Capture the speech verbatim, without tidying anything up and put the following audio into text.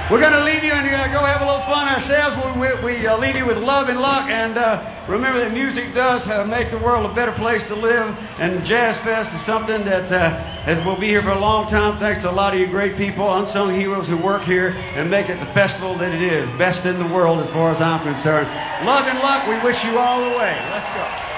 We're going to leave you and uh, go have a little fun ourselves. We, we, we uh, leave you with love and luck. And uh, remember that music does uh, make the world a better place to live. And Jazz Fest is something that uh, will be here for a long time. Thanks to a lot of you great people, unsung heroes who work here and make it the festival that it is. Best in the world as far as I'm concerned. Love and luck. We wish you all the way. Let's go.